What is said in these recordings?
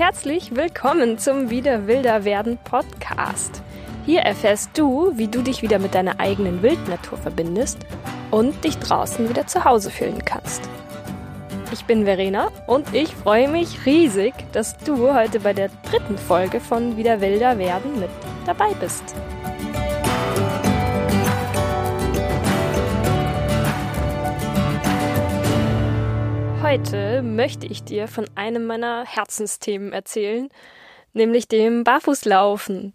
herzlich willkommen zum Wieder wilder werden Podcast. Hier erfährst du, wie du dich wieder mit deiner eigenen Wildnatur verbindest und dich draußen wieder zu Hause fühlen kannst. Ich bin Verena und ich freue mich riesig, dass du heute bei der 3. Folge von Wieder wilder werden mit dabei bist. Heute möchte ich dir von einem meiner Herzensthemen erzählen, nämlich dem Barfußlaufen.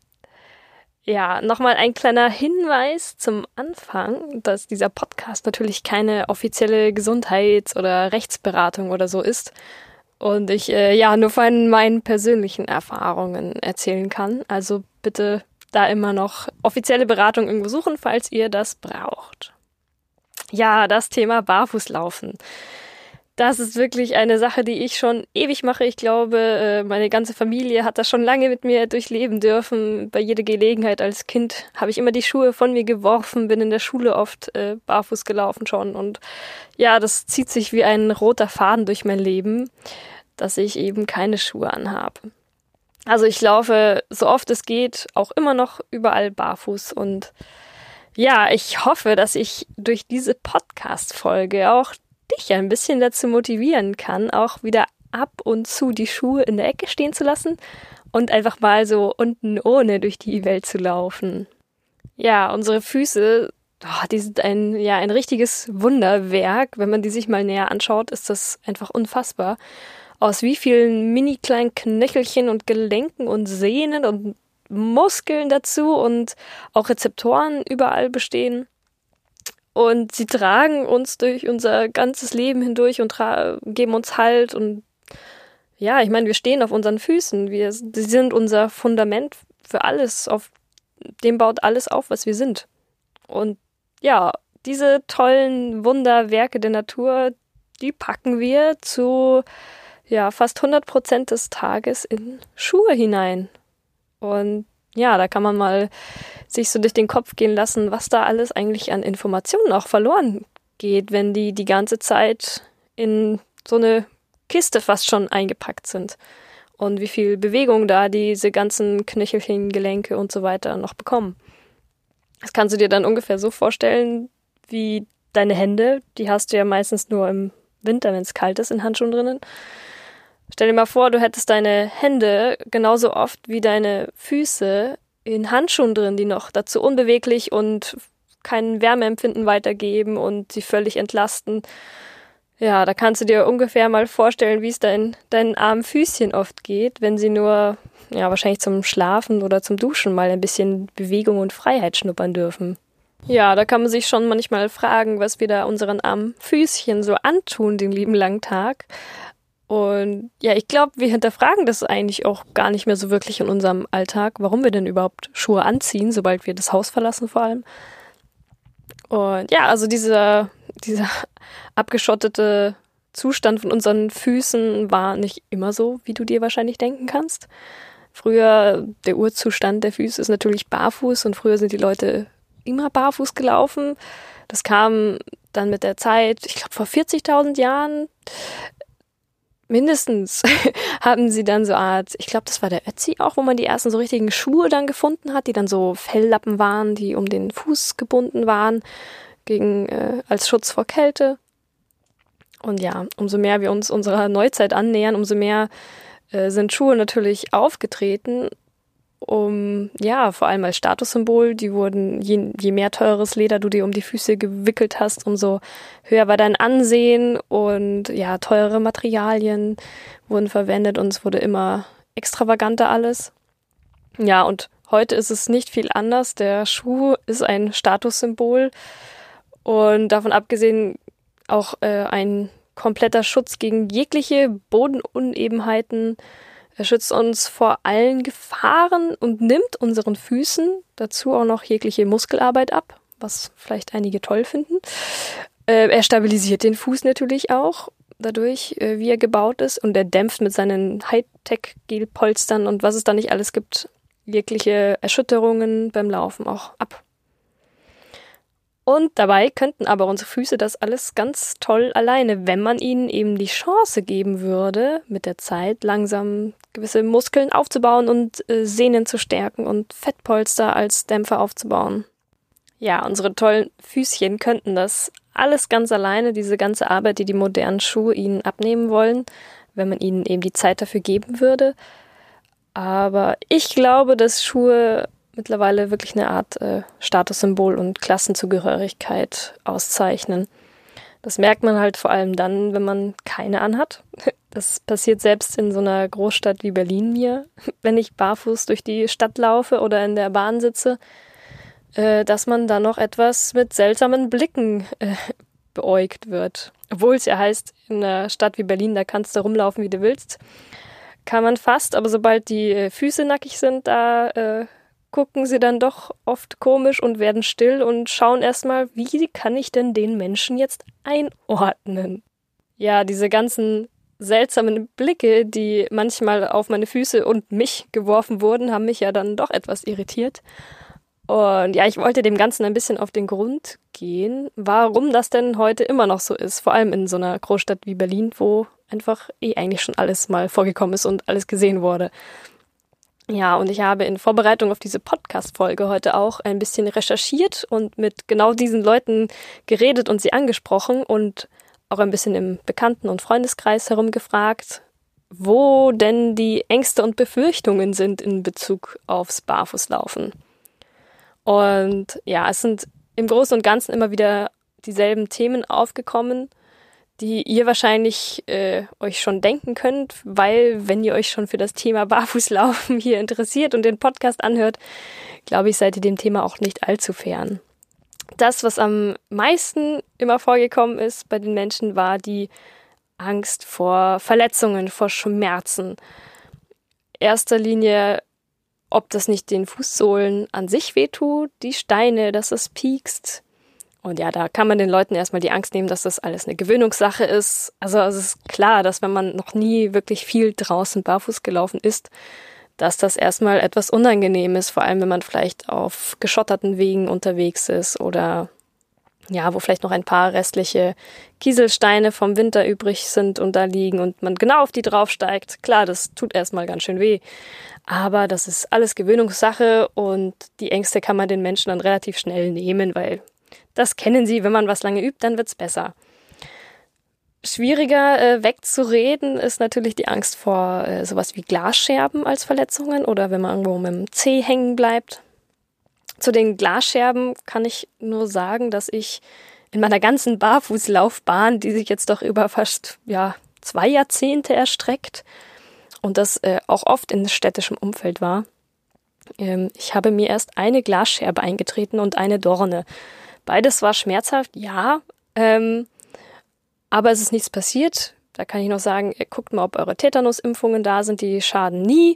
Ja, nochmal ein kleiner Hinweis zum Anfang, dass dieser Podcast natürlich keine offizielle Gesundheits- oder Rechtsberatung oder so ist und ich nur von meinen persönlichen Erfahrungen erzählen kann. Also bitte da immer noch offizielle Beratung irgendwo suchen, falls ihr das braucht. Ja, das Thema Barfußlaufen. Das ist wirklich eine Sache, die ich schon ewig mache. Ich glaube, meine ganze Familie hat das schon lange mit mir durchleben dürfen. Bei jeder Gelegenheit als Kind habe ich immer die Schuhe von mir geworfen, bin in der Schule oft barfuß gelaufen schon. Und ja, das zieht sich wie ein roter Faden durch mein Leben, dass ich eben keine Schuhe anhabe. Also ich laufe so oft es geht auch immer noch überall barfuß. Und ja, ich hoffe, dass ich durch diese Podcast-Folge auch dich ein bisschen dazu motivieren kann, auch wieder ab und zu die Schuhe in der Ecke stehen zu lassen und einfach mal so unten ohne durch die Welt zu laufen. Ja, unsere Füße, die sind ein richtiges Wunderwerk. Wenn man die sich mal näher anschaut, ist das einfach unfassbar. Aus wie vielen mini kleinen Knöchelchen und Gelenken und Sehnen und Muskeln dazu und auch Rezeptoren überall bestehen. Und sie tragen uns durch unser ganzes Leben hindurch und geben uns Halt. Und ja, ich meine, wir stehen auf unseren Füßen. Sie sind unser Fundament für alles. Auf dem baut alles auf, was wir sind. Und ja, diese tollen Wunderwerke der Natur, die packen wir zu fast 100% des Tages in Schuhe hinein. Und ja, da kann man mal sich so durch den Kopf gehen lassen, was da alles eigentlich an Informationen auch verloren geht, wenn die ganze Zeit in so eine Kiste fast schon eingepackt sind. Und wie viel Bewegung da diese ganzen Knöchelchen, Gelenke und so weiter noch bekommen. Das kannst du dir dann ungefähr so vorstellen, wie deine Hände, die hast du ja meistens nur im Winter, wenn es kalt ist, in Handschuhen drinnen. Stell dir mal vor, du hättest deine Hände genauso oft wie deine Füße in Handschuhen drin, die noch dazu unbeweglich und kein Wärmeempfinden weitergeben und sie völlig entlasten. Ja, da kannst du dir ungefähr mal vorstellen, wie es deinen armen Füßchen oft geht, wenn sie nur, wahrscheinlich zum Schlafen oder zum Duschen mal ein bisschen Bewegung und Freiheit schnuppern dürfen. Ja, da kann man sich schon manchmal fragen, was wir da unseren armen Füßchen so antun den lieben langen Tag. Und ja, ich glaube, wir hinterfragen das eigentlich auch gar nicht mehr so wirklich in unserem Alltag, warum wir denn überhaupt Schuhe anziehen, sobald wir das Haus verlassen vor allem. Und ja, also dieser abgeschottete Zustand von unseren Füßen war nicht immer so, wie du dir wahrscheinlich denken kannst. Früher, der Urzustand der Füße ist natürlich barfuß und früher sind die Leute immer barfuß gelaufen. Das kam dann mit der Zeit, ich glaube vor 40.000 Jahren, mindestens haben sie dann so Art, ich glaube, das war der Ötzi auch, wo man die ersten so richtigen Schuhe dann gefunden hat, die dann so Felllappen waren, die um den Fuß gebunden waren, als Schutz vor Kälte. Und ja, umso mehr wir uns unserer Neuzeit annähern, umso mehr sind Schuhe natürlich aufgetreten, vor allem als Statussymbol. Die wurden, je mehr teures Leder du dir um die Füße gewickelt hast, umso höher war dein Ansehen und ja, teure Materialien wurden verwendet und es wurde immer extravaganter alles. Ja, und heute ist es nicht viel anders. Der Schuh ist ein Statussymbol und davon abgesehen auch ein kompletter Schutz gegen jegliche Bodenunebenheiten. Er schützt uns vor allen Gefahren und nimmt unseren Füßen dazu auch noch jegliche Muskelarbeit ab, was vielleicht einige toll finden. Er stabilisiert den Fuß natürlich auch dadurch, wie er gebaut ist, und er dämpft mit seinen Hightech-Gelpolstern und was es da nicht alles gibt, jegliche Erschütterungen beim Laufen auch ab. Und dabei könnten aber unsere Füße das alles ganz toll alleine, wenn man ihnen eben die Chance geben würde, mit der Zeit langsam gewisse Muskeln aufzubauen und Sehnen zu stärken und Fettpolster als Dämpfer aufzubauen. Ja, unsere tollen Füßchen könnten das alles ganz alleine, diese ganze Arbeit, die die modernen Schuhe ihnen abnehmen wollen, wenn man ihnen eben die Zeit dafür geben würde. Aber ich glaube, dass Schuhe mittlerweile wirklich eine Art Statussymbol und Klassenzugehörigkeit auszeichnen. Das merkt man halt vor allem dann, wenn man keine anhat. Das passiert selbst in so einer Großstadt wie Berlin mir, wenn ich barfuß durch die Stadt laufe oder in der Bahn sitze, dass man da noch etwas mit seltsamen Blicken beäugt wird. Obwohl es ja heißt, in einer Stadt wie Berlin, da kannst du rumlaufen, wie du willst, kann man fast, aber sobald die Füße nackig sind, da gucken sie dann doch oft komisch und werden still und schauen erstmal, wie kann ich denn den Menschen jetzt einordnen? Ja, diese ganzen seltsamen Blicke, die manchmal auf meine Füße und mich geworfen wurden, haben mich ja dann doch etwas irritiert. Und ja, ich wollte dem Ganzen ein bisschen auf den Grund gehen, warum das denn heute immer noch so ist, vor allem in so einer Großstadt wie Berlin, wo einfach eigentlich schon alles mal vorgekommen ist und alles gesehen wurde. Ja, und ich habe in Vorbereitung auf diese Podcast-Folge heute auch ein bisschen recherchiert und mit genau diesen Leuten geredet und sie angesprochen und auch ein bisschen im Bekannten- und Freundeskreis herumgefragt, wo denn die Ängste und Befürchtungen sind in Bezug aufs Barfußlaufen. Und ja, es sind im Großen und Ganzen immer wieder dieselben Themen aufgekommen, die ihr wahrscheinlich euch schon denken könnt, weil wenn ihr euch schon für das Thema Barfußlaufen hier interessiert und den Podcast anhört, glaube ich, seid ihr dem Thema auch nicht allzu fern. Das, was am meisten immer vorgekommen ist bei den Menschen, war die Angst vor Verletzungen, vor Schmerzen. Erster Linie, ob das nicht den Fußsohlen an sich wehtut, die Steine, dass es piekst. Und ja, da kann man den Leuten erstmal die Angst nehmen, dass das alles eine Gewöhnungssache ist. Also es ist klar, dass wenn man noch nie wirklich viel draußen barfuß gelaufen ist, dass das erstmal etwas unangenehm ist, vor allem wenn man vielleicht auf geschotterten Wegen unterwegs ist oder ja, wo vielleicht noch ein paar restliche Kieselsteine vom Winter übrig sind und da liegen und man genau auf die draufsteigt. Klar, das tut erstmal ganz schön weh. Aber das ist alles Gewöhnungssache und die Ängste kann man den Menschen dann relativ schnell nehmen, weil das kennen sie, wenn man was lange übt, dann wird's besser. Schwieriger wegzureden ist natürlich die Angst vor sowas wie Glasscherben als Verletzungen oder wenn man irgendwo mit dem Zeh hängen bleibt. Zu den Glasscherben kann ich nur sagen, dass ich in meiner ganzen Barfußlaufbahn, die sich jetzt doch über fast 2 Jahrzehnte erstreckt und das auch oft in städtischem Umfeld war, ich habe mir erst eine Glasscherbe eingetreten und eine Dorne. Beides war schmerzhaft, ja, aber es ist nichts passiert. Da kann ich noch sagen, guckt mal, ob eure Tetanusimpfungen da sind, die schaden nie.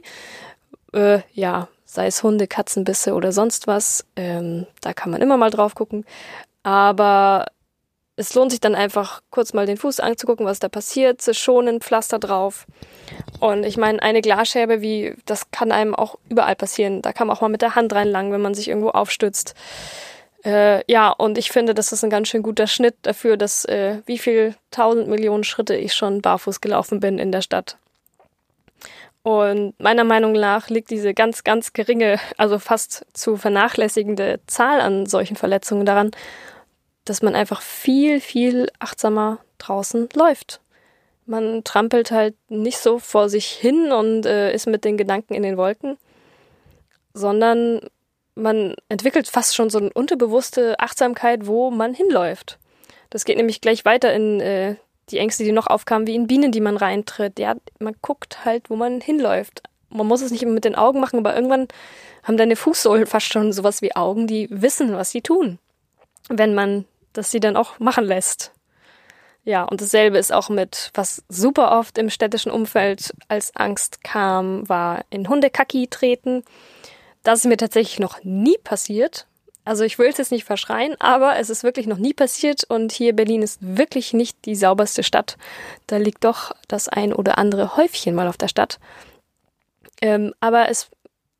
Sei es Hunde, Katzenbisse oder sonst was, da kann man immer mal drauf gucken. Aber es lohnt sich dann einfach, kurz mal den Fuß anzugucken, was da passiert, zu schonen, Pflaster drauf. Und ich meine, eine Glasscherbe, das kann einem auch überall passieren. Da kann man auch mal mit der Hand reinlangen, wenn man sich irgendwo aufstützt. Und ich finde, das ist ein ganz schön guter Schnitt dafür, dass wie viel 1000 Millionen Schritte ich schon barfuß gelaufen bin in der Stadt. Und meiner Meinung nach liegt diese ganz, ganz geringe, also fast zu vernachlässigende Zahl an solchen Verletzungen daran, dass man einfach viel, viel achtsamer draußen läuft. Man trampelt halt nicht so vor sich hin und ist mit den Gedanken in den Wolken, sondern man entwickelt fast schon so eine unterbewusste Achtsamkeit, wo man hinläuft. Das geht nämlich gleich weiter in die Ängste, die noch aufkamen, wie in Bienen, die man reintritt. Ja, man guckt halt, wo man hinläuft. Man muss es nicht immer mit den Augen machen, aber irgendwann haben deine Fußsohlen fast schon sowas wie Augen, die wissen, was sie tun, wenn man das sie dann auch machen lässt. Ja, und dasselbe ist auch mit, was super oft im städtischen Umfeld als Angst kam, war in Hundekacki treten. Das ist mir tatsächlich noch nie passiert. Also ich will es jetzt nicht verschreien, aber es ist wirklich noch nie passiert und hier Berlin ist wirklich nicht die sauberste Stadt. Da liegt doch das ein oder andere Häufchen mal auf der Stadt. Aber es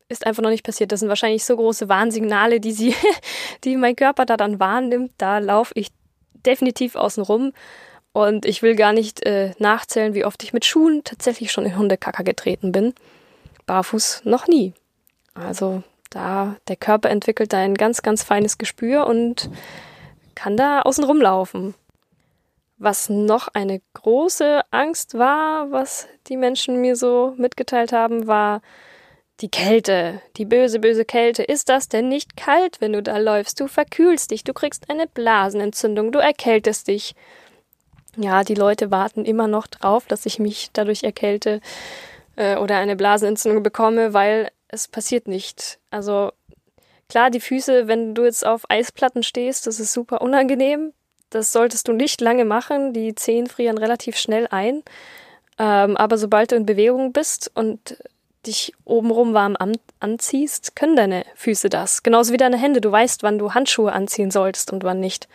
ist einfach noch nicht passiert. Das sind wahrscheinlich so große Warnsignale, die mein Körper da dann wahrnimmt. Da laufe ich definitiv außen rum. Und ich will gar nicht nachzählen, wie oft ich mit Schuhen tatsächlich schon in Hundekacker getreten bin. Barfuß noch nie. Also der Körper entwickelt da ein ganz, ganz feines Gespür und kann da außen rumlaufen. Was noch eine große Angst war, was die Menschen mir so mitgeteilt haben, war die Kälte. Die böse, böse Kälte. Ist das denn nicht kalt, wenn du da läufst? Du verkühlst dich, du kriegst eine Blasenentzündung, du erkältest dich. Ja, die Leute warten immer noch drauf, dass ich mich dadurch erkälte oder eine Blasenentzündung bekomme, weil es passiert nicht. Also klar, die Füße, wenn du jetzt auf Eisplatten stehst, das ist super unangenehm. Das solltest du nicht lange machen. Die Zehen frieren relativ schnell ein. Aber sobald du in Bewegung bist und dich obenrum warm anziehst, können deine Füße das. Genauso wie deine Hände. Du weißt, wann du Handschuhe anziehen solltest und wann nicht.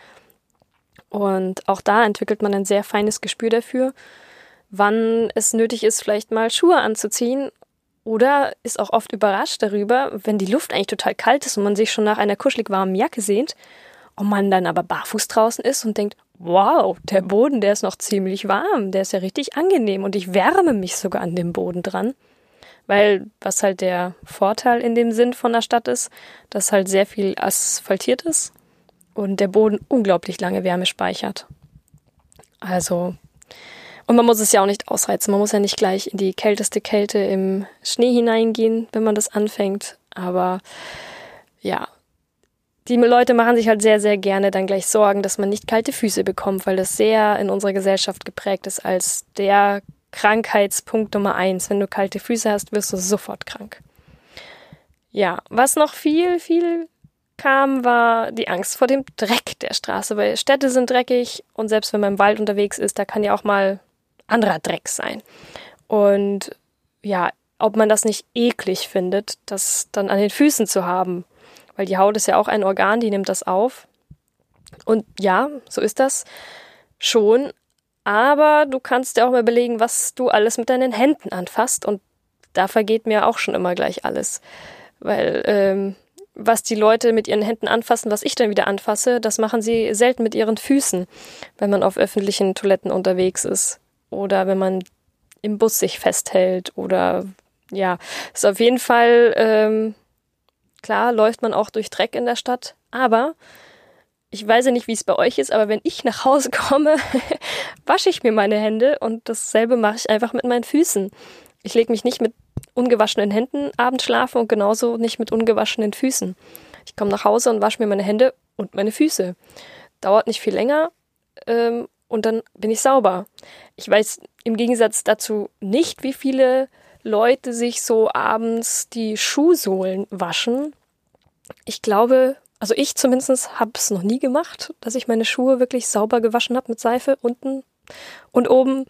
Und auch da entwickelt man ein sehr feines Gespür dafür, wann es nötig ist, vielleicht mal Schuhe anzuziehen. Oder ist auch oft überrascht darüber, wenn die Luft eigentlich total kalt ist und man sich schon nach einer kuschelig warmen Jacke sehnt und man dann aber barfuß draußen ist und denkt, wow, der Boden, der ist noch ziemlich warm, der ist ja richtig angenehm und ich wärme mich sogar an dem Boden dran. Weil, was halt der Vorteil in dem Sinn von der Stadt ist, dass halt sehr viel asphaltiert ist und der Boden unglaublich lange Wärme speichert. Also, und man muss es ja auch nicht ausreizen, man muss ja nicht gleich in die kälteste Kälte im Schnee hineingehen, wenn man das anfängt, aber ja, die Leute machen sich halt sehr, sehr gerne dann gleich Sorgen, dass man nicht kalte Füße bekommt, weil das sehr in unserer Gesellschaft geprägt ist als der Krankheitspunkt Nummer 1. Wenn du kalte Füße hast, wirst du sofort krank. Ja, was noch viel, viel kam, war die Angst vor dem Dreck der Straße, weil Städte sind dreckig und selbst wenn man im Wald unterwegs ist, da kann ja auch mal anderer Dreck sein. Und ja, ob man das nicht eklig findet, das dann an den Füßen zu haben, weil die Haut ist ja auch ein Organ, die nimmt das auf. Und ja, so ist das schon. Aber du kannst dir auch mal überlegen, was du alles mit deinen Händen anfasst. Und da vergeht mir auch schon immer gleich alles. Weil was die Leute mit ihren Händen anfassen, was ich dann wieder anfasse, das machen sie selten mit ihren Füßen, wenn man auf öffentlichen Toiletten unterwegs ist. Oder wenn man im Bus sich festhält. Oder ja, ist auf jeden Fall... Klar, läuft man auch durch Dreck in der Stadt, aber ich weiß ja nicht, wie es bei euch ist, aber wenn ich nach Hause komme, wasche ich mir meine Hände und dasselbe mache ich einfach mit meinen Füßen. Ich lege mich nicht mit ungewaschenen Händen abends schlafen und genauso nicht mit ungewaschenen Füßen. Ich komme nach Hause und wasche mir meine Hände und meine Füße. Dauert nicht viel länger und dann bin ich sauber. Ich weiß im Gegensatz dazu nicht, wie viele Leute sich so abends die Schuhsohlen waschen. Ich glaube, also ich zumindest habe es noch nie gemacht, dass ich meine Schuhe wirklich sauber gewaschen habe mit Seife unten und oben.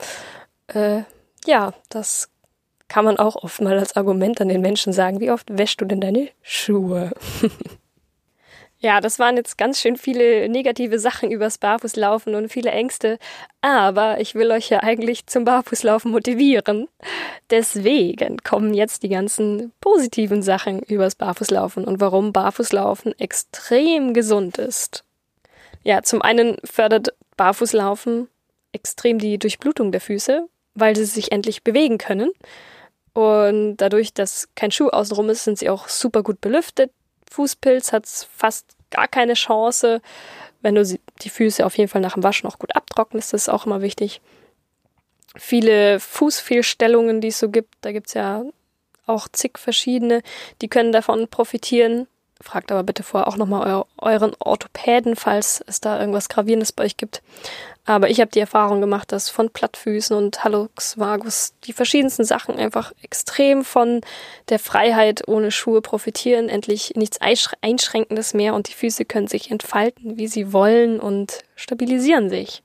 Ja, das kann man auch oft mal als Argument an den Menschen sagen. Wie oft wäschst du denn deine Schuhe? Ja, das waren jetzt ganz schön viele negative Sachen übers Barfußlaufen und viele Ängste, aber ich will euch ja eigentlich zum Barfußlaufen motivieren. Deswegen kommen jetzt die ganzen positiven Sachen übers Barfußlaufen und warum Barfußlaufen extrem gesund ist. Ja, zum einen fördert Barfußlaufen extrem die Durchblutung der Füße, weil sie sich endlich bewegen können. Und dadurch, dass kein Schuh außenrum ist, sind sie auch super gut belüftet. Fußpilz hat fast gar keine Chance. Wenn du die Füße auf jeden Fall nach dem Waschen auch gut abtrocknest, das ist auch immer wichtig. Viele Fußfehlstellungen, die es so gibt, da gibt es ja auch zig verschiedene, die können davon profitieren. Fragt aber bitte vorher auch nochmal euren Orthopäden, falls es da irgendwas Gravierendes bei euch gibt. Aber ich habe die Erfahrung gemacht, dass von Plattfüßen und Hallux Valgus die verschiedensten Sachen einfach extrem von der Freiheit ohne Schuhe profitieren. Endlich nichts Einschränkendes mehr und die Füße können sich entfalten, wie sie wollen und stabilisieren sich.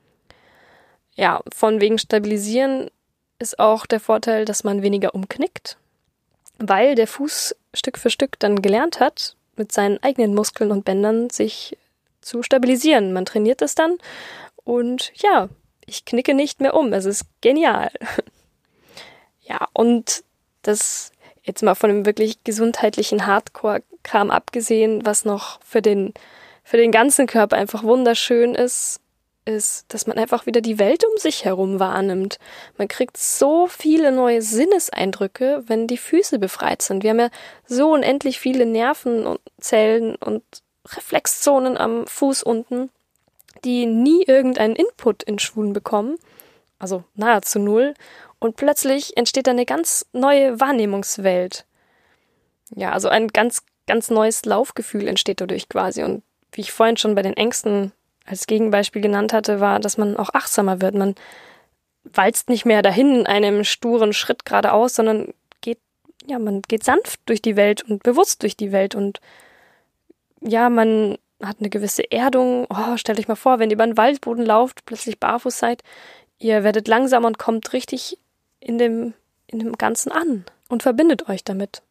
Ja, von wegen Stabilisieren ist auch der Vorteil, dass man weniger umknickt, weil der Fuß Stück für Stück dann gelernt hat, mit seinen eigenen Muskeln und Bändern sich zu stabilisieren. Man trainiert es dann und ja, ich knicke nicht mehr um. Es ist genial. Ja, und das jetzt mal von dem wirklich gesundheitlichen Hardcore-Kram abgesehen, was noch für den ganzen Körper einfach wunderschön ist, dass man einfach wieder die Welt um sich herum wahrnimmt. Man kriegt so viele neue Sinneseindrücke, wenn die Füße befreit sind. Wir haben ja so unendlich viele Nerven und Zellen und Reflexzonen am Fuß unten, die nie irgendeinen Input in Schuhen bekommen, also nahezu null, und plötzlich entsteht da eine ganz neue Wahrnehmungswelt. Ja, also ein ganz, ganz neues Laufgefühl entsteht dadurch quasi. Und wie ich vorhin schon bei den Ängsten als Gegenbeispiel genannt hatte, war, dass man auch achtsamer wird. Man walzt nicht mehr dahin in einem sturen Schritt geradeaus, sondern man geht sanft durch die Welt und bewusst durch die Welt. Und ja, man hat eine gewisse Erdung. Oh, stellt euch mal vor, wenn ihr über den Waldboden lauft, plötzlich barfuß seid, ihr werdet langsamer und kommt richtig in dem Ganzen an und verbindet euch damit.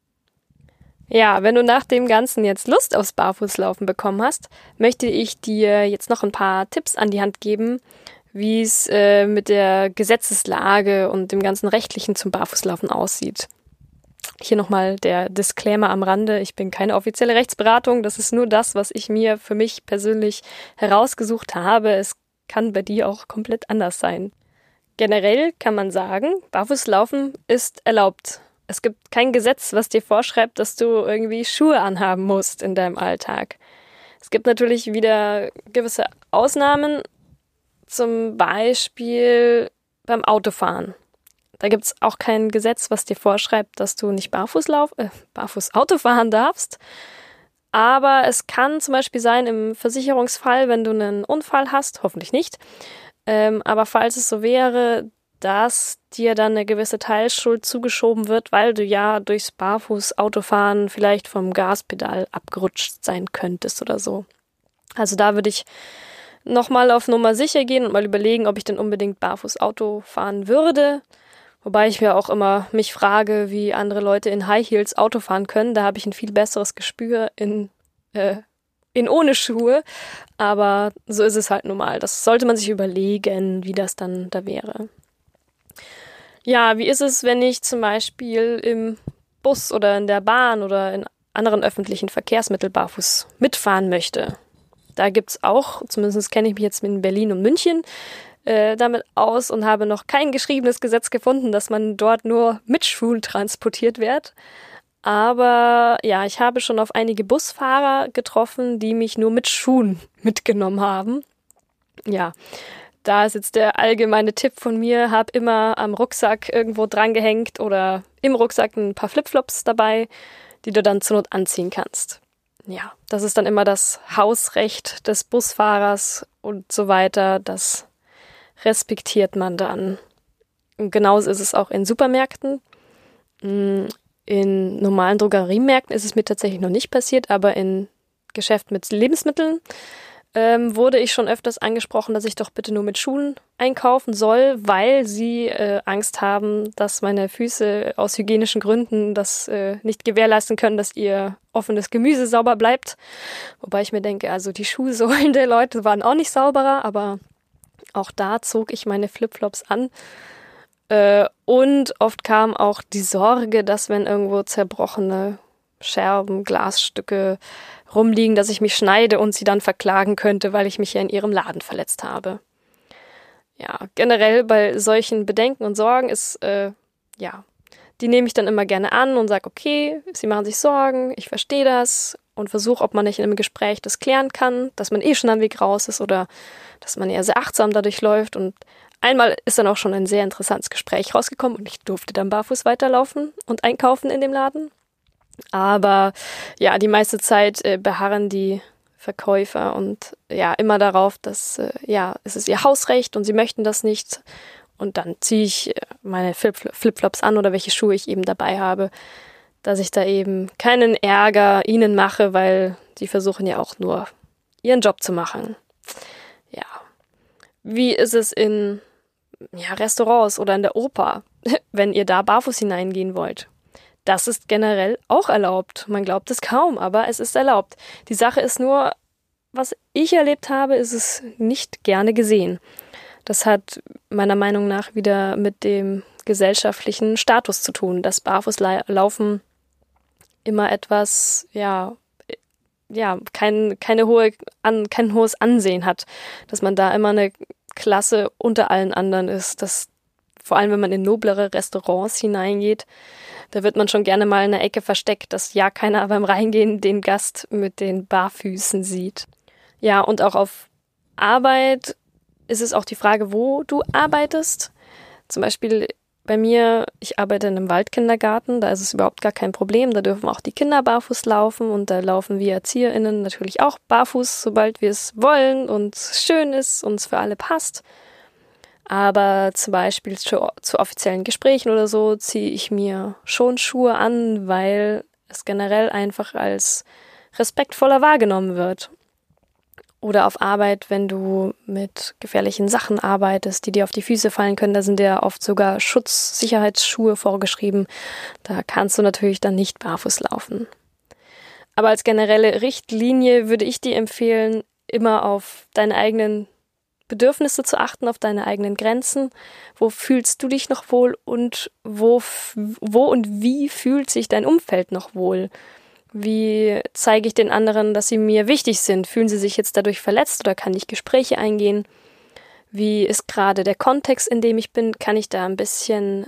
Ja, wenn du nach dem Ganzen jetzt Lust aufs Barfußlaufen bekommen hast, möchte ich dir jetzt noch ein paar Tipps an die Hand geben, wie es mit der Gesetzeslage und dem ganzen Rechtlichen zum Barfußlaufen aussieht. Hier nochmal der Disclaimer am Rande. Ich bin keine offizielle Rechtsberatung. Das ist nur das, was ich mir für mich persönlich herausgesucht habe. Es kann bei dir auch komplett anders sein. Generell kann man sagen, Barfußlaufen ist erlaubt. Es gibt kein Gesetz, was dir vorschreibt, dass du irgendwie Schuhe anhaben musst in deinem Alltag. Es gibt natürlich wieder gewisse Ausnahmen, zum Beispiel beim Autofahren. Da gibt es auch kein Gesetz, was dir vorschreibt, dass du nicht barfuß Auto fahren darfst. Aber es kann zum Beispiel sein im Versicherungsfall, wenn du einen Unfall hast, hoffentlich nicht, aber falls es so wäre, dass dir dann eine gewisse Teilschuld zugeschoben wird, weil du ja durchs Barfuß-Autofahren vielleicht vom Gaspedal abgerutscht sein könntest oder so. Also da würde ich nochmal auf Nummer sicher gehen und mal überlegen, ob ich denn unbedingt Barfuß-Auto fahren würde. Wobei ich mir auch immer mich frage, wie andere Leute in High Heels Auto fahren können. Da habe ich ein viel besseres Gespür in ohne Schuhe. Aber so ist es halt normal. Das sollte man sich überlegen, wie das dann da wäre. Ja, wie ist es, wenn ich zum Beispiel im Bus oder in der Bahn oder in anderen öffentlichen Verkehrsmitteln barfuß mitfahren möchte? Da gibt's auch, zumindest kenne ich mich jetzt in Berlin und München damit aus und habe noch kein geschriebenes Gesetz gefunden, dass man dort nur mit Schuhen transportiert wird. Aber ja, ich habe schon auf einige Busfahrer getroffen, die mich nur mit Schuhen mitgenommen haben. Ja, da ist jetzt der allgemeine Tipp von mir, hab immer am Rucksack irgendwo drangehängt oder im Rucksack ein paar Flipflops dabei, die du dann zur Not anziehen kannst. Ja, das ist dann immer das Hausrecht des Busfahrers und so weiter, das respektiert man dann. Und genauso ist es auch in Supermärkten. In normalen Drogeriemärkten ist es mir tatsächlich noch nicht passiert, aber in Geschäften mit Lebensmitteln wurde ich schon öfters angesprochen, dass ich doch bitte nur mit Schuhen einkaufen soll, weil sie Angst haben, dass meine Füße aus hygienischen Gründen das nicht gewährleisten können, dass ihr offenes Gemüse sauber bleibt. Wobei ich mir denke, also die Schuhsohlen der Leute waren auch nicht sauberer, aber auch da zog ich meine Flipflops an. Und oft kam auch die Sorge, dass wenn irgendwo zerbrochene Scherben, Glasstücke rumliegen, dass ich mich schneide und sie dann verklagen könnte, weil ich mich ja in ihrem Laden verletzt habe. Ja, generell bei solchen Bedenken und Sorgen ist, die nehme ich dann immer gerne an und sage, okay, sie machen sich Sorgen, ich verstehe das und versuche, ob man nicht in einem Gespräch das klären kann, dass man schon am Weg raus ist oder dass man eher sehr achtsam dadurch läuft. Und einmal ist dann auch schon ein sehr interessantes Gespräch rausgekommen und ich durfte dann barfuß weiterlaufen und einkaufen in dem Laden. Aber ja, die meiste Zeit beharren die Verkäufer und ja, immer darauf, dass es ist ihr Hausrecht und sie möchten das nicht. Und dann ziehe ich meine Flipflops an oder welche Schuhe ich eben dabei habe, dass ich da eben keinen Ärger ihnen mache, weil sie versuchen ja auch nur ihren Job zu machen. Ja. Wie ist es in Restaurants oder in der Oper, wenn ihr da barfuß hineingehen wollt? Das ist generell auch erlaubt. Man glaubt es kaum, aber es ist erlaubt. Die Sache ist nur, was ich erlebt habe, ist es nicht gerne gesehen. Das hat meiner Meinung nach wieder mit dem gesellschaftlichen Status zu tun, dass Barfußlaufen immer etwas, kein hohes Ansehen hat, dass man da immer eine Klasse unter allen anderen ist, dass vor allem, wenn man in noblere Restaurants hineingeht, da wird man schon gerne mal in der Ecke versteckt, dass ja keiner beim Reingehen den Gast mit den Barfüßen sieht. Ja, und auch auf Arbeit ist es auch die Frage, wo du arbeitest. Zum Beispiel bei mir, ich arbeite in einem Waldkindergarten, da ist es überhaupt gar kein Problem, da dürfen auch die Kinder barfuß laufen und da laufen wir ErzieherInnen natürlich auch barfuß, sobald wir es wollen und es schön ist und es für alle passt. Aber zum Beispiel zu offiziellen Gesprächen oder so ziehe ich mir schon Schuhe an, weil es generell einfach als respektvoller wahrgenommen wird. Oder auf Arbeit, wenn du mit gefährlichen Sachen arbeitest, die dir auf die Füße fallen können, da sind ja oft sogar Sicherheitsschuhe vorgeschrieben. Da kannst du natürlich dann nicht barfuß laufen. Aber als generelle Richtlinie würde ich dir empfehlen, immer auf deine eigenen Bedürfnisse zu achten, auf deine eigenen Grenzen. Wo fühlst du dich noch wohl und wo und wie fühlt sich dein Umfeld noch wohl? Wie zeige ich den anderen, dass sie mir wichtig sind? Fühlen sie sich jetzt dadurch verletzt oder kann ich Gespräche eingehen? Wie ist gerade der Kontext, in dem ich bin? Kann ich da ein bisschen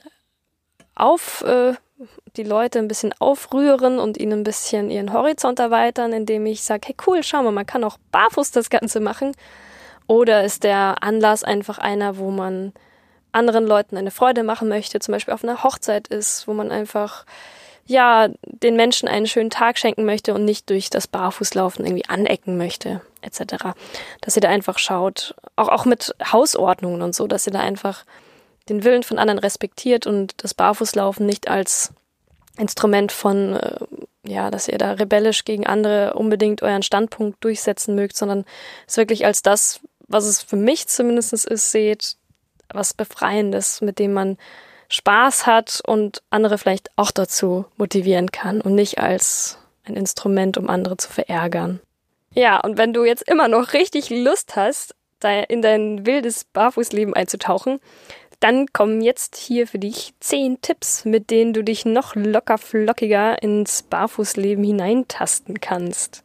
die Leute ein bisschen aufrühren und ihnen ein bisschen ihren Horizont erweitern, indem ich sage, hey cool, schau mal, man kann auch barfuß das Ganze machen. Oder ist der Anlass einfach einer, wo man anderen Leuten eine Freude machen möchte, zum Beispiel auf einer Hochzeit ist, wo man einfach den Menschen einen schönen Tag schenken möchte und nicht durch das Barfußlaufen irgendwie anecken möchte, etc. Dass ihr da einfach schaut, auch mit Hausordnungen und so, dass ihr da einfach den Willen von anderen respektiert und das Barfußlaufen nicht als Instrument von, dass ihr da rebellisch gegen andere unbedingt euren Standpunkt durchsetzen mögt, sondern es wirklich als das, was es für mich zumindest ist, seht, was Befreiendes, mit dem man Spaß hat und andere vielleicht auch dazu motivieren kann und nicht als ein Instrument, um andere zu verärgern. Ja, und wenn du jetzt immer noch richtig Lust hast, da in dein wildes Barfußleben einzutauchen, dann kommen jetzt hier für dich 10 Tipps, mit denen du dich noch locker flockiger ins Barfußleben hineintasten kannst.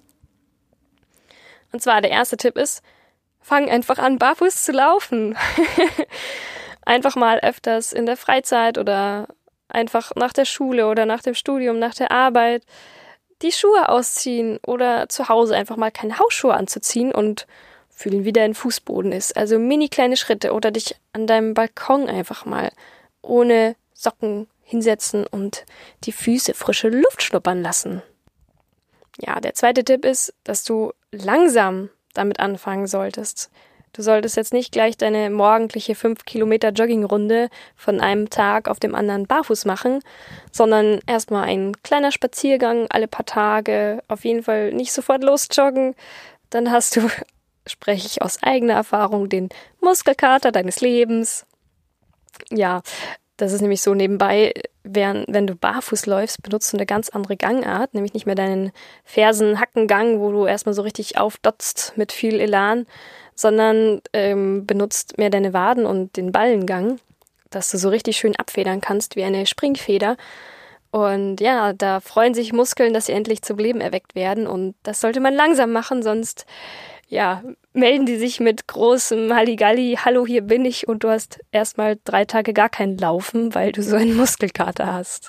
Und zwar der erste Tipp ist, fang einfach an, barfuß zu laufen. Einfach mal öfters in der Freizeit oder einfach nach der Schule oder nach dem Studium, nach der Arbeit die Schuhe ausziehen oder zu Hause einfach mal keine Hausschuhe anzuziehen und fühlen, wie dein Fußboden ist. Also mini kleine Schritte oder dich an deinem Balkon einfach mal ohne Socken hinsetzen und die Füße frische Luft schnuppern lassen. Ja, der zweite Tipp ist, dass du langsam damit anfangen solltest. Du solltest jetzt nicht gleich deine morgendliche 5 Kilometer Joggingrunde von einem Tag auf dem anderen barfuß machen, sondern erstmal ein kleiner Spaziergang alle paar Tage, auf jeden Fall nicht sofort losjoggen. Dann hast du, spreche ich aus eigener Erfahrung, den Muskelkater deines Lebens. Ja, das ist nämlich so nebenbei, wenn du barfuß läufst, benutzt du eine ganz andere Gangart, nämlich nicht mehr deinen Fersen-Hackengang, wo du erstmal so richtig aufdotzt mit viel Elan, sondern benutzt mehr deine Waden und den Ballengang, dass du so richtig schön abfedern kannst wie eine Springfeder. Und ja, da freuen sich Muskeln, dass sie endlich zum Leben erweckt werden. Und das sollte man langsam machen, sonst melden die sich mit großem Halligalli, hallo, hier bin ich, und du hast erstmal 3 Tage gar kein Laufen, weil du so einen Muskelkater hast.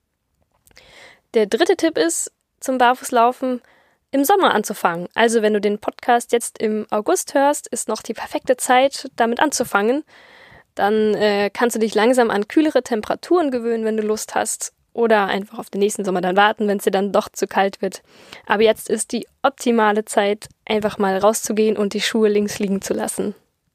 Der dritte Tipp ist, zum Barfußlaufen im Sommer anzufangen. Also wenn du den Podcast jetzt im August hörst, ist noch die perfekte Zeit, damit anzufangen. Dann kannst du dich langsam an kühlere Temperaturen gewöhnen, wenn du Lust hast. Oder einfach auf den nächsten Sommer dann warten, wenn es dir dann doch zu kalt wird. Aber jetzt ist die optimale Zeit, einfach mal rauszugehen und die Schuhe links liegen zu lassen.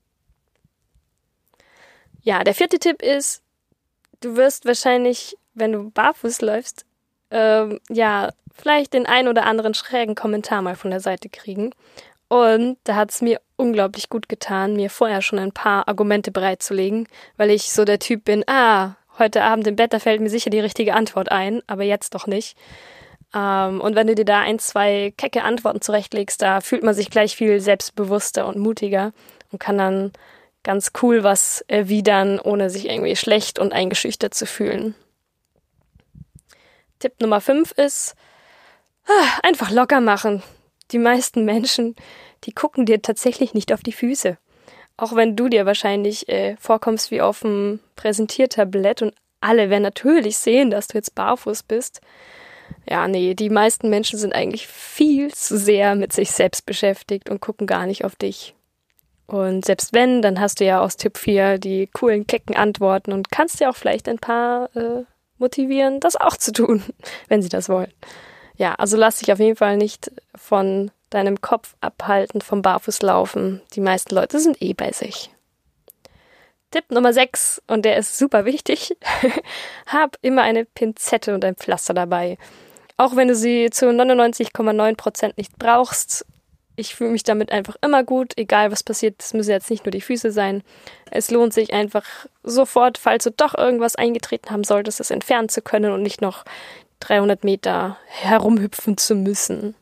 Ja, der 4. Tipp ist, du wirst wahrscheinlich, wenn du barfuß läufst, vielleicht den ein oder anderen schrägen Kommentar mal von der Seite kriegen. Und da hat es mir unglaublich gut getan, mir vorher schon ein paar Argumente bereitzulegen, weil ich so der Typ bin, heute Abend im Bett, da fällt mir sicher die richtige Antwort ein, aber jetzt doch nicht. Und wenn du dir da 1, 2 kecke Antworten zurechtlegst, da fühlt man sich gleich viel selbstbewusster und mutiger und kann dann ganz cool was erwidern, ohne sich irgendwie schlecht und eingeschüchtert zu fühlen. Tipp Nummer 5 ist, einfach locker machen. Die meisten Menschen, die gucken dir tatsächlich nicht auf die Füße. Auch wenn du dir wahrscheinlich vorkommst wie auf einem Präsentiertablett und alle werden natürlich sehen, dass du jetzt barfuß bist. Ja, nee, die meisten Menschen sind eigentlich viel zu sehr mit sich selbst beschäftigt und gucken gar nicht auf dich. Und selbst wenn, dann hast du ja aus Tipp 4 die coolen, kecken Antworten und kannst dir auch vielleicht ein paar motivieren, das auch zu tun, wenn sie das wollen. Ja, also lass dich auf jeden Fall nicht von deinem Kopf abhalten vom Barfußlaufen. Die meisten Leute sind bei sich. Tipp Nummer 6, und der ist super wichtig, hab immer eine Pinzette und ein Pflaster dabei. Auch wenn du sie zu 99,9% nicht brauchst, ich fühle mich damit einfach immer gut, egal was passiert, es müssen jetzt nicht nur die Füße sein. Es lohnt sich einfach sofort, falls du doch irgendwas eingetreten haben solltest, es entfernen zu können und nicht noch 300 Meter herumhüpfen zu müssen.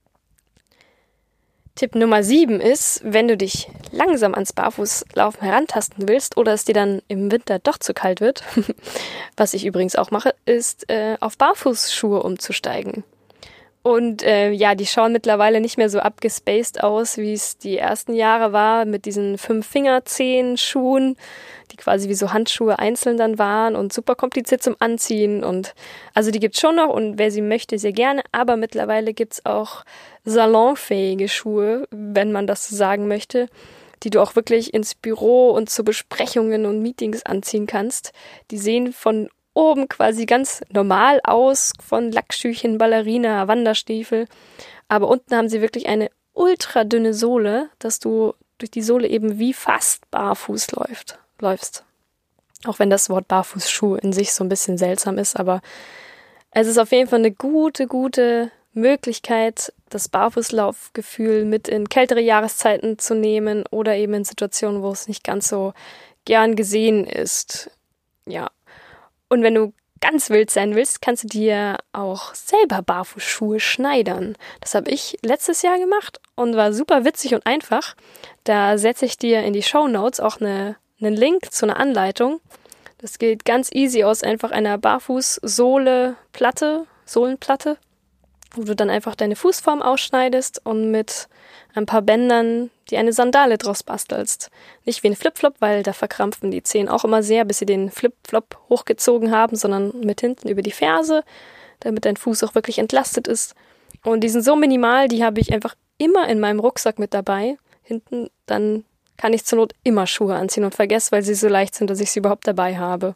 Tipp Nummer 7 ist, wenn du dich langsam ans Barfußlaufen herantasten willst oder es dir dann im Winter doch zu kalt wird, was ich übrigens auch mache, ist auf Barfußschuhe umzusteigen. Und die schauen mittlerweile nicht mehr so abgespaced aus, wie es die ersten Jahre war, mit diesen 5-Finger-Zehen-Schuhen, die quasi wie so Handschuhe einzeln dann waren und super kompliziert zum Anziehen. Und also die gibt's schon noch und wer sie möchte, sehr gerne. Aber mittlerweile gibt's auch salonfähige Schuhe, wenn man das so sagen möchte, die du auch wirklich ins Büro und zu Besprechungen und Meetings anziehen kannst. Die sehen von oben quasi ganz normal aus, von Lackschüchen, Ballerina, Wanderstiefel. Aber unten haben sie wirklich eine ultra dünne Sohle, dass du durch die Sohle eben wie fast barfuß läufst. Auch wenn das Wort Barfußschuh in sich so ein bisschen seltsam ist, aber es ist auf jeden Fall eine gute Möglichkeit, das Barfußlaufgefühl mit in kältere Jahreszeiten zu nehmen oder eben in Situationen, wo es nicht ganz so gern gesehen ist. Ja. Und wenn du ganz wild sein willst, kannst du dir auch selber Barfußschuhe schneidern. Das habe ich letztes Jahr gemacht und war super witzig und einfach. Da setze ich dir in die Shownotes auch einen Link zu einer Anleitung. Das geht ganz easy aus einfach einer Barfußsohlenplatte, wo du dann einfach deine Fußform ausschneidest und mit ein paar Bändern die eine Sandale draus bastelst. Nicht wie ein Flipflop, weil da verkrampfen die Zehen auch immer sehr, bis sie den Flipflop hochgezogen haben, sondern mit hinten über die Ferse, damit dein Fuß auch wirklich entlastet ist. Und die sind so minimal, die habe ich einfach immer in meinem Rucksack mit dabei. Hinten, dann kann ich zur Not immer Schuhe anziehen und vergesse, weil sie so leicht sind, dass ich sie überhaupt dabei habe.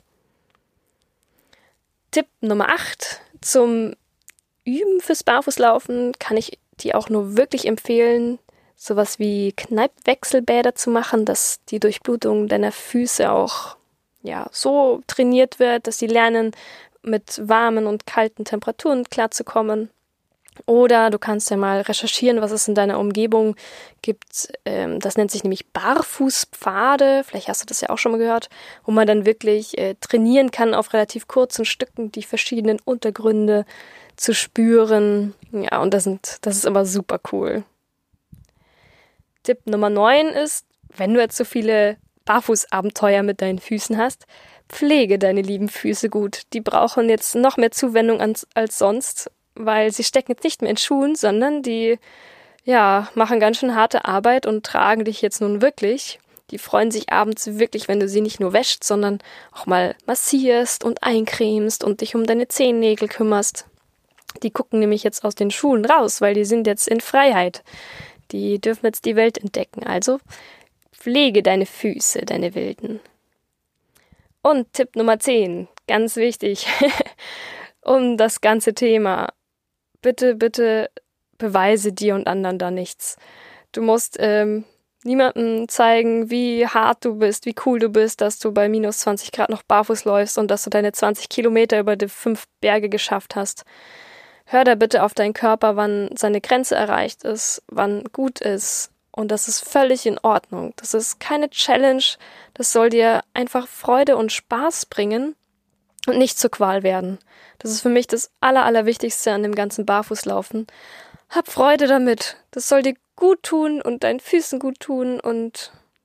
Tipp Nummer 8. Zum Üben fürs Barfußlaufen kann ich dir auch nur wirklich empfehlen, sowas wie Kneippwechselbäder zu machen, dass die Durchblutung deiner Füße auch so trainiert wird, dass sie lernen, mit warmen und kalten Temperaturen klarzukommen. Oder du kannst ja mal recherchieren, was es in deiner Umgebung gibt. Das nennt sich nämlich Barfußpfade. Vielleicht hast du das ja auch schon mal gehört, wo man dann wirklich trainieren kann, auf relativ kurzen Stücken die verschiedenen Untergründe zu spüren. Ja, und das ist immer super cool. Tipp Nummer 9 ist, wenn du jetzt so viele Barfußabenteuer mit deinen Füßen hast, pflege deine lieben Füße gut. Die brauchen jetzt noch mehr Zuwendung als sonst, weil sie stecken jetzt nicht mehr in Schuhen, sondern die machen ganz schön harte Arbeit und tragen dich jetzt nun wirklich. Die freuen sich abends wirklich, wenn du sie nicht nur wäschst, sondern auch mal massierst und eincremst und dich um deine Zehennägel kümmerst. Die gucken nämlich jetzt aus den Schuhen raus, weil die sind jetzt in Freiheit. Die dürfen jetzt die Welt entdecken. Also pflege deine Füße, deine Wilden. Und Tipp Nummer 10, ganz wichtig, um das ganze Thema. Bitte beweise dir und anderen da nichts. Du musst niemandem zeigen, wie hart du bist, wie cool du bist, dass du bei minus 20 Grad noch barfuß läufst und dass du deine 20 Kilometer über die 5 Berge geschafft hast. Hör da bitte auf deinen Körper, wann seine Grenze erreicht ist, wann gut ist. Und das ist völlig in Ordnung. Das ist keine Challenge. Das soll dir einfach Freude und Spaß bringen und nicht zur Qual werden. Das ist für mich das Allerwichtigste an dem ganzen Barfußlaufen. Hab Freude damit. Das soll dir gut tun und deinen Füßen gut tun und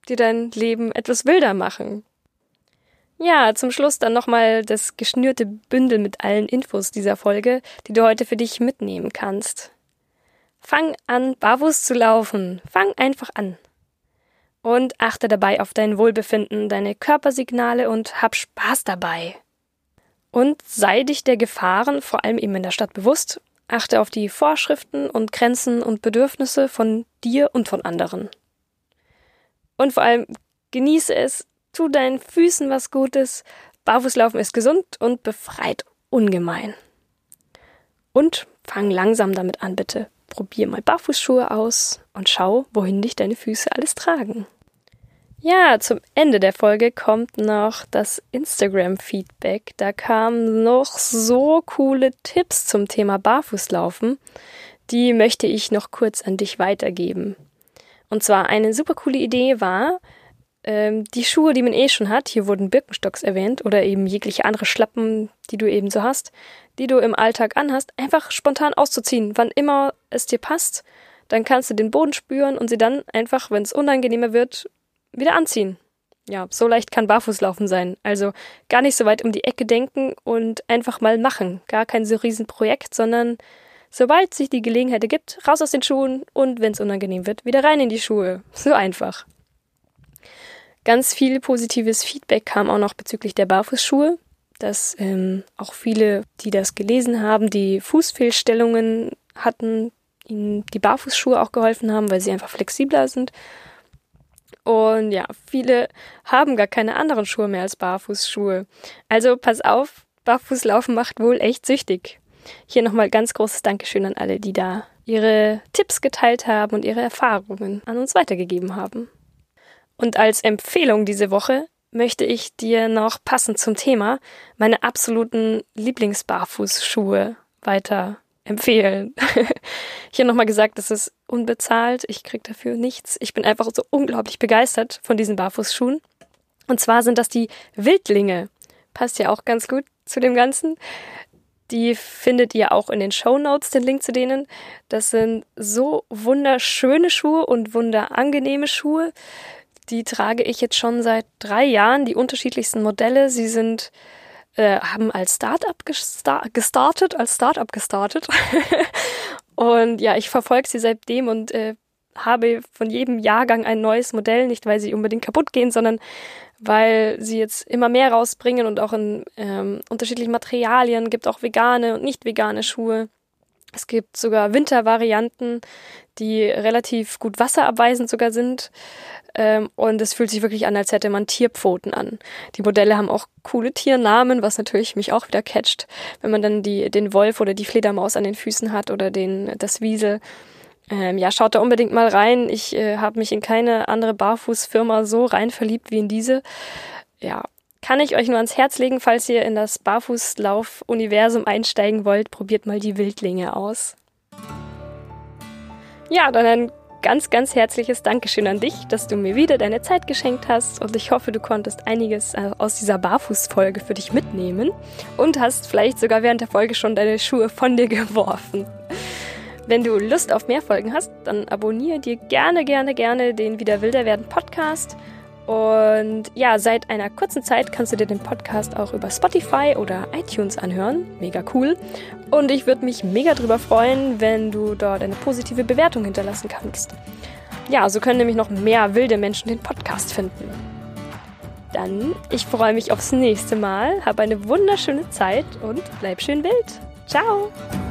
die dein Leben etwas wilder machen. Ja, zum Schluss dann nochmal das geschnürte Bündel mit allen Infos dieser Folge, die du heute für dich mitnehmen kannst. Fang an, barfuß zu laufen. Fang einfach an. Und achte dabei auf dein Wohlbefinden, deine Körpersignale und hab Spaß dabei. Und sei dich der Gefahren, vor allem eben in der Stadt, bewusst. Achte auf die Vorschriften und Grenzen und Bedürfnisse von dir und von anderen. Und vor allem genieße es, tu deinen Füßen was Gutes. Barfußlaufen ist gesund und befreit ungemein. Und fang langsam damit an, bitte. Probier mal Barfußschuhe aus und schau, wohin dich deine Füße alles tragen. Ja, zum Ende der Folge kommt noch das Instagram-Feedback. Da kamen noch so coole Tipps zum Thema Barfußlaufen. Die möchte ich noch kurz an dich weitergeben. Und zwar eine super coole Idee war, die Schuhe, die man schon hat, hier wurden Birkenstocks erwähnt oder eben jegliche andere Schlappen, die du eben so hast, die du im Alltag anhast, einfach spontan auszuziehen, wann immer es dir passt. Dann kannst du den Boden spüren und sie dann einfach, wenn es unangenehmer wird, wieder anziehen. Ja, so leicht kann Barfußlaufen sein. Also gar nicht so weit um die Ecke denken und einfach mal machen. Gar kein so Riesenprojekt, sondern sobald sich die Gelegenheit ergibt, raus aus den Schuhen und wenn es unangenehm wird, wieder rein in die Schuhe. So einfach. Ganz viel positives Feedback kam auch noch bezüglich der Barfußschuhe, dass auch viele, die das gelesen haben, die Fußfehlstellungen hatten, ihnen die Barfußschuhe auch geholfen haben, weil sie einfach flexibler sind. Und ja, viele haben gar keine anderen Schuhe mehr als Barfußschuhe. Also pass auf, Barfußlaufen macht wohl echt süchtig. Hier nochmal ganz großes Dankeschön an alle, die da ihre Tipps geteilt haben und ihre Erfahrungen an uns weitergegeben haben. Und als Empfehlung diese Woche möchte ich dir noch passend zum Thema meine absoluten Lieblingsbarfußschuhe weiter empfehlen. Hier nochmal gesagt, das ist unbezahlt, ich kriege dafür nichts. Ich bin einfach so unglaublich begeistert von diesen Barfußschuhen. Und zwar sind das die Wildlinge. Passt ja auch ganz gut zu dem Ganzen. Die findet ihr auch in den Shownotes, den Link zu denen. Das sind so wunderschöne Schuhe und wunderangenehme Schuhe. Die trage ich jetzt schon seit 3 Jahren, die unterschiedlichsten Modelle. Sie sind, haben als Start-up gestartet. Und ja, ich verfolge sie seitdem und habe von jedem Jahrgang ein neues Modell, nicht weil sie unbedingt kaputt gehen, sondern weil sie jetzt immer mehr rausbringen und auch in unterschiedlichen Materialien, gibt auch vegane und nicht vegane Schuhe. Es gibt sogar Wintervarianten, die relativ gut wasserabweisend sogar sind. Und es fühlt sich wirklich an, als hätte man Tierpfoten an. Die Modelle haben auch coole Tiernamen, was natürlich mich auch wieder catcht, wenn man dann den Wolf oder die Fledermaus an den Füßen hat oder das Wiesel. Ja, schaut da unbedingt mal rein. Ich habe mich in keine andere Barfußfirma so rein verliebt wie in diese. Ja, kann ich euch nur ans Herz legen, falls ihr in das Barfußlauf-Universum einsteigen wollt, probiert mal die Wildlinge aus. Ja, dann ein ganz, ganz herzliches Dankeschön an dich, dass du mir wieder deine Zeit geschenkt hast und ich hoffe, du konntest einiges aus dieser Barfußfolge für dich mitnehmen und hast vielleicht sogar während der Folge schon deine Schuhe von dir geworfen. Wenn du Lust auf mehr Folgen hast, dann abonniere dir gerne den Wieder wilder werden Podcast. Und ja, seit einer kurzen Zeit kannst du dir den Podcast auch über Spotify oder iTunes anhören. Mega cool. Und ich würde mich mega drüber freuen, wenn du dort eine positive Bewertung hinterlassen kannst. Ja, so können nämlich noch mehr wilde Menschen den Podcast finden. Dann, ich freue mich aufs nächste Mal, hab eine wunderschöne Zeit und bleib schön wild. Ciao!